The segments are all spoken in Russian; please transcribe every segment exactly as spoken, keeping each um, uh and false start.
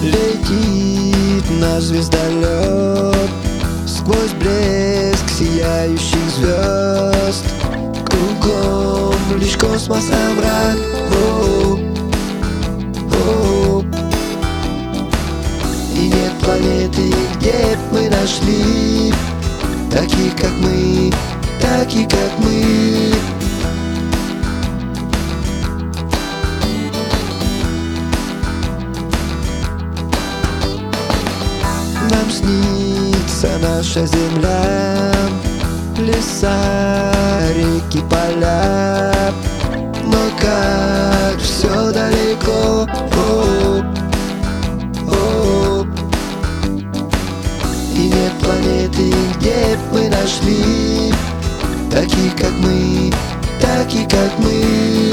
Летит наш звездолет сквозь блеск сияющих звезд. Кругом лишь космос, а мрак. Воу, воу. И нет планеты, где б мы нашли таких, как мы, таких, как мы. Нам снится наша земля, леса, реки, поля. Но как все далеко. О, о. И нет планеты, где б мы нашли таких, как мы, таких, как мы.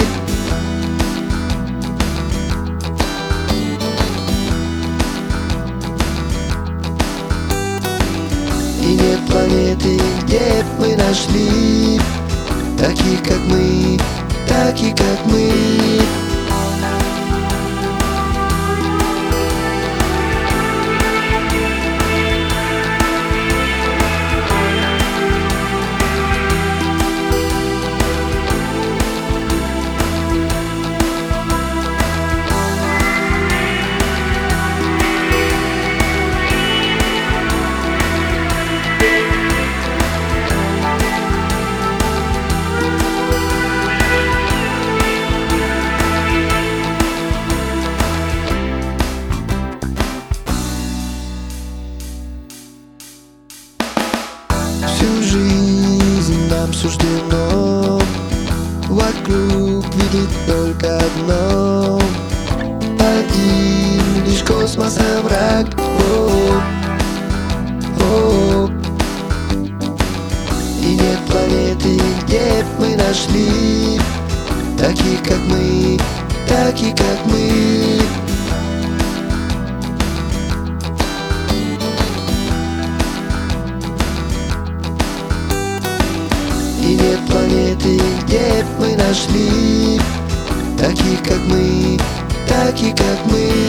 И нет планеты, где б мы нашли таких, как мы, таких, как мы. Всю жизнь нам суждено вокруг видеть только одно. Один лишь космос, а мрак. О, о. И нет планеты, где б мы нашли таких, как мы, таких, как мы. И нет планеты, где б мы нашли таких, как мы, таких, как мы.